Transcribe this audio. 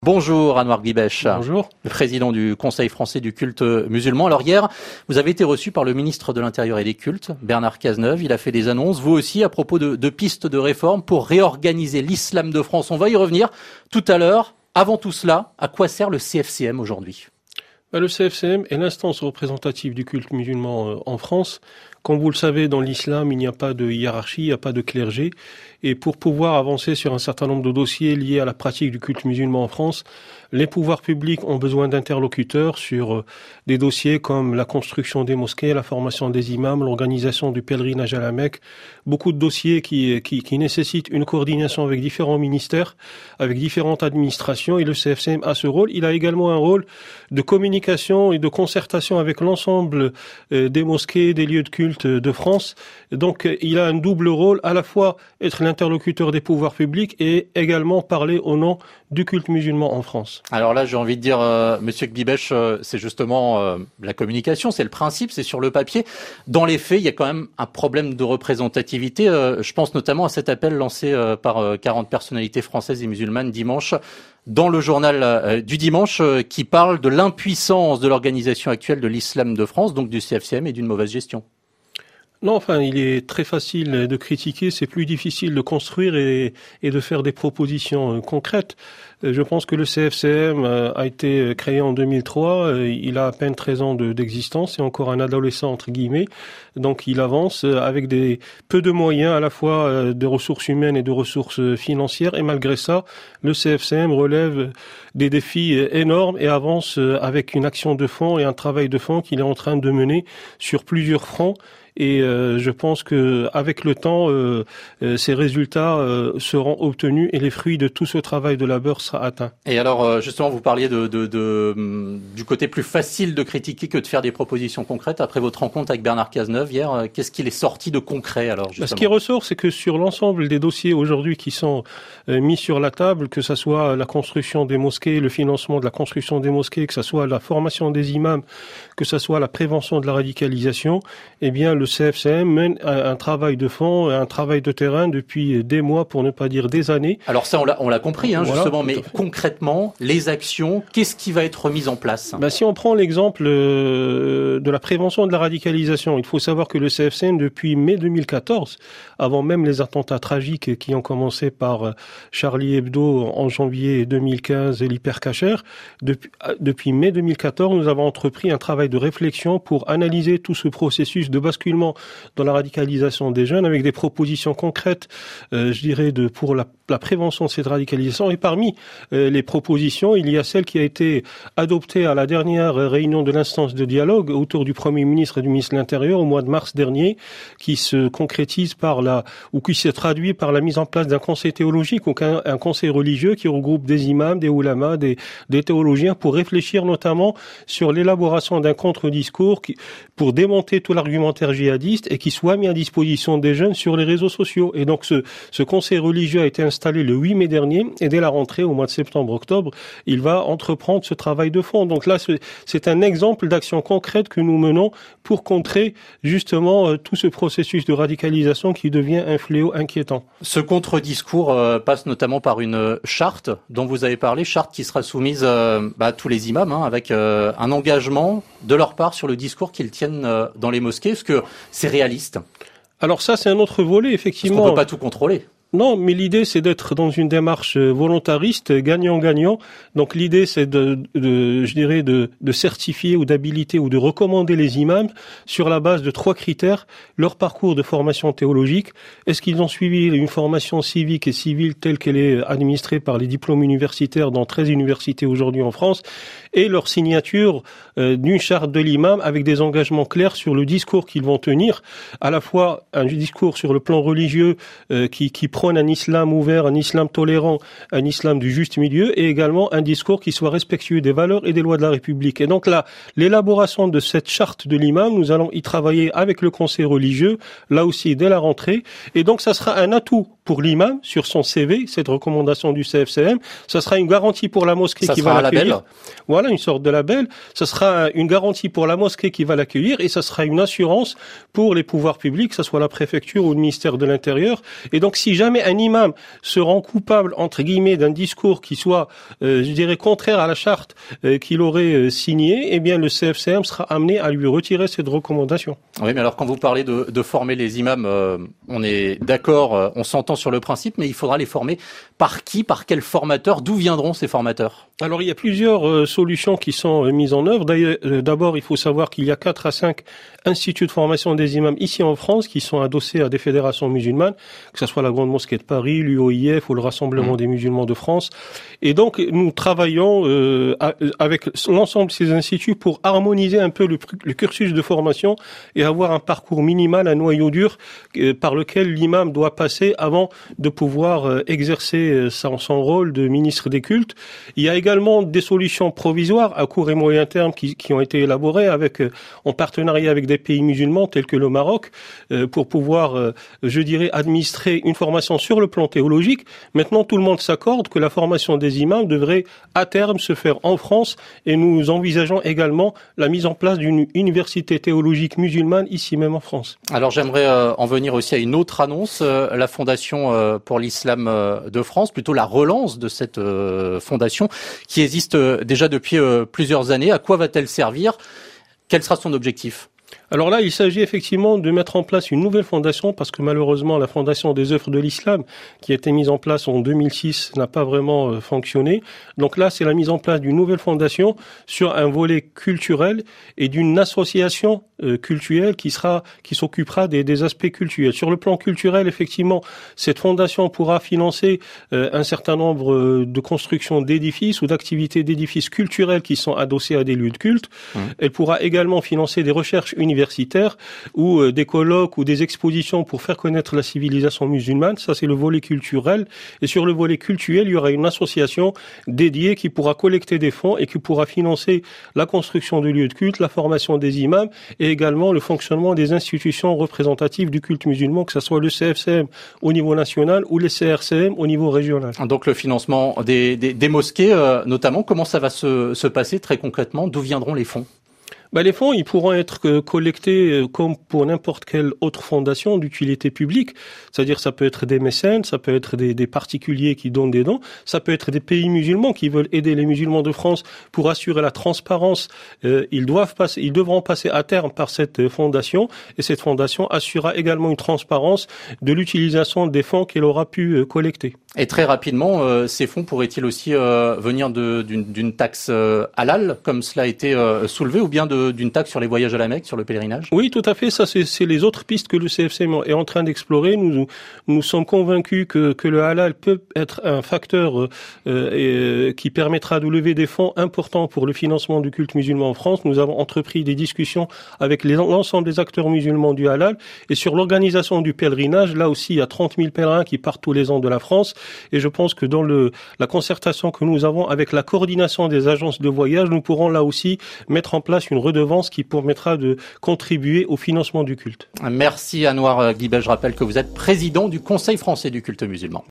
Bonjour Anouar Guibech. Bonjour. Le président du Conseil français du culte musulman. Alors hier, vous avez été reçu par le ministre de l'Intérieur et des Cultes, Bernard Cazeneuve. Il a fait des annonces, vous aussi, à propos de pistes de réforme pour réorganiser l'islam de France. On va y revenir tout à l'heure. Avant tout cela, à quoi sert le CFCM aujourd'hui ? Le CFCM est l'instance représentative du culte musulman en France. Comme vous le savez, dans l'islam, il n'y a pas de hiérarchie, il n'y a pas de clergé. Et pour pouvoir avancer sur un certain nombre de dossiers liés à la pratique du culte musulman en France, les pouvoirs publics ont besoin d'interlocuteurs sur des dossiers comme la construction des mosquées, la formation des imams, l'organisation du pèlerinage à la Mecque. Beaucoup de dossiers qui nécessitent une coordination avec différents ministères, avec différentes administrations. Et le CFCM a ce rôle. Il a également un rôle de communication et de concertation avec l'ensemble des mosquées, des lieux de culte de France. Donc, il a un double rôle, à la fois être l'interlocuteur des pouvoirs publics et également parler au nom du culte musulman en France. Alors là, j'ai envie de dire, Monsieur Guibech, c'est justement la communication, c'est le principe, c'est sur le papier. Dans les faits, il y a quand même un problème de représentativité. Je pense notamment à cet appel lancé par 40 personnalités françaises et musulmanes dimanche dans le journal du dimanche qui parle de l'impuissance de l'organisation actuelle de l'islam de France, donc du CFCM, et d'une mauvaise gestion. Non, il est très facile de critiquer, c'est plus difficile de construire et de faire des propositions concrètes. Je pense que le CFCM a été créé en 2003, il a à peine 13 ans d'existence, c'est encore un adolescent entre guillemets, donc il avance avec peu de moyens, à la fois de ressources humaines et de ressources financières, et malgré ça, le CFCM relève des défis énormes et avance avec une action de fond et un travail de fond qu'il est en train de mener sur plusieurs fronts. Et je pense que avec le temps, ces résultats seront obtenus et les fruits de tout ce travail de labeur sera atteint. Et alors, justement, vous parliez du côté plus facile de critiquer que de faire des propositions concrètes. Après votre rencontre avec Bernard Cazeneuve hier, qu'est-ce qu'il est sorti de concret alors justement ? Ce qui ressort, c'est que sur l'ensemble des dossiers aujourd'hui qui sont mis sur la table, que ce soit la construction des mosquées, le financement de la construction des mosquées, que ce soit la formation des imams, que ce soit la prévention de la radicalisation, eh bien le CFCM mène un travail de fond, un travail de terrain depuis des mois, pour ne pas dire des années. Alors ça, on l'a compris, justement, voilà, mais concrètement, les actions, qu'est-ce qui va être mis en place ? Si on prend l'exemple de la prévention de la radicalisation, il faut savoir que le CFCM, depuis mai 2014, avant même les attentats tragiques qui ont commencé par Charlie Hebdo en janvier 2015 et l'Hypercacher, depuis mai 2014, nous avons entrepris un travail de réflexion pour analyser tout ce processus de basculement dans la radicalisation des jeunes avec des propositions concrètes, pour la prévention de cette radicalisation. Et parmi les propositions, il y a celle qui a été adoptée à la dernière réunion de l'instance de dialogue autour du Premier ministre et du ministre de l'Intérieur au mois de mars dernier, qui se concrétise qui se traduit par la mise en place d'un conseil théologique ou un conseil religieux qui regroupe des imams, des oulémas, des théologiens pour réfléchir notamment sur l'élaboration d'un contre-discours pour démonter tout l'argumentaire djihadiste et qui soit mis à disposition des jeunes sur les réseaux sociaux. Et donc ce conseil religieux a été installé le 8 mai dernier et dès la rentrée au mois de septembre-octobre, il va entreprendre ce travail de fond. Donc là, c'est un exemple d'action concrète que nous menons pour contrer justement tout ce processus de radicalisation qui devient un fléau inquiétant. Ce contre-discours passe notamment par une charte dont vous avez parlé, charte qui sera soumise à tous les imams, avec un engagement de leur part sur le discours qu'ils tiennent dans les mosquées. Est-ce que c'est réaliste ? Alors ça, c'est un autre volet, effectivement. Parce qu'on ne peut pas tout contrôler. Non, mais l'idée, c'est d'être dans une démarche volontariste, gagnant-gagnant. Donc l'idée, c'est de certifier ou d'habiliter ou de recommander les imams sur la base de 3 critères. Leur parcours de formation théologique. Est-ce qu'ils ont suivi une formation civique et civile telle qu'elle est administrée par les diplômes universitaires dans 13 universités aujourd'hui en France, et leur signature d'une charte de l'imam avec des engagements clairs sur le discours qu'ils vont tenir, à la fois un discours sur le plan religieux qui prône un islam ouvert, un islam tolérant, un islam du juste milieu, et également un discours qui soit respectueux des valeurs et des lois de la République. Et donc là, l'élaboration de cette charte de l'imam, nous allons y travailler avec le conseil religieux, là aussi dès la rentrée, et donc ça sera un atout pour l'imam sur son CV, cette recommandation du CFCM. Ça sera une garantie pour la mosquée qui va l'accueillir. Voilà, une sorte de label. Ça sera une garantie pour la mosquée qui va l'accueillir et ça sera une assurance pour les pouvoirs publics, que ce soit la préfecture ou le ministère de l'Intérieur. Et donc, si jamais un imam se rend coupable, entre guillemets, d'un discours qui soit, je dirais, contraire à la charte qu'il aurait signée, eh bien, le CFCM sera amené à lui retirer cette recommandation. Oui, mais alors, quand vous parlez de former les imams, on est d'accord, on s'entend sur le principe, mais il faudra les former par qui, par quel formateur, d'où viendront ces formateurs? Alors, il y a plusieurs solutions qui sont mises en œuvre. D'abord, il faut savoir qu'il y a 4 à 5 instituts de formation des imams ici en France qui sont adossés à des fédérations musulmanes, que ce soit la Grande Mosquée de Paris, l'UOIF ou le Rassemblement des musulmans de France. Et donc, nous travaillons avec l'ensemble de ces instituts pour harmoniser un peu le cursus de formation et avoir un parcours minimal, un noyau dur par lequel l'imam doit passer avant de pouvoir exercer son rôle de ministre des cultes. Il y a également des solutions provisoires à court et moyen terme qui ont été élaborées en partenariat avec des pays musulmans tels que le Maroc pour pouvoir, je dirais, administrer une formation sur le plan théologique. Maintenant, tout le monde s'accorde que la formation des imams devrait à terme se faire en France et nous envisageons également la mise en place d'une université théologique musulmane ici même en France. Alors j'aimerais en venir aussi à une autre annonce, la Fondation pour l'Islam de France, plutôt la relance de cette fondation qui existe déjà depuis plusieurs années. À quoi va-t-elle servir? Quel sera son objectif? Alors là, il s'agit effectivement de mettre en place une nouvelle fondation parce que malheureusement, la Fondation des œuvres de l'islam qui a été mise en place en 2006 n'a pas vraiment fonctionné. Donc là, c'est la mise en place d'une nouvelle fondation sur un volet culturel et d'une association culturelle qui s'occupera des aspects culturels. Sur le plan culturel, effectivement, cette fondation pourra financer un certain nombre de constructions d'édifices ou d'activités d'édifices culturels qui sont adossés à des lieux de culte. Elle pourra également financer des recherches universitaires ou des colloques ou des expositions pour faire connaître la civilisation musulmane. Ça, c'est le volet culturel. Et sur le volet culturel, il y aura une association dédiée qui pourra collecter des fonds et qui pourra financer la construction de lieux de culte, la formation des imams et également le fonctionnement des institutions représentatives du culte musulman, que ce soit le CFCM au niveau national ou les CRCM au niveau régional. Donc le financement des mosquées, notamment, comment ça va se passer très concrètement? D'où viendront les fonds? Les fonds, ils pourront être collectés comme pour n'importe quelle autre fondation d'utilité publique. C'est-à-dire, ça peut être des mécènes, ça peut être des particuliers qui donnent des dons, ça peut être des pays musulmans qui veulent aider les musulmans de France pour assurer la transparence. Ils devront passer à terme par cette fondation et cette fondation assurera également une transparence de l'utilisation des fonds qu'elle aura pu collecter. Et très rapidement, ces fonds pourraient-ils aussi venir d'une taxe halal, comme cela a été soulevé, ou bien d'une taxe sur les voyages à la Mecque, sur le pèlerinage? Oui, tout à fait. Ça, c'est les autres pistes que le CFCM est en train d'explorer. Nous sommes convaincus que le halal peut être un facteur qui permettra de lever des fonds importants pour le financement du culte musulman en France. Nous avons entrepris des discussions avec l'ensemble des acteurs musulmans du halal. Et sur l'organisation du pèlerinage, là aussi, il y a 30 000 pèlerins qui partent tous les ans de la France. Et je pense que dans la concertation que nous avons avec la coordination des agences de voyage, nous pourrons là aussi mettre en place une redevance qui permettra de contribuer au financement du culte. Merci Anouar Guibel. Je rappelle que vous êtes président du Conseil français du culte musulman.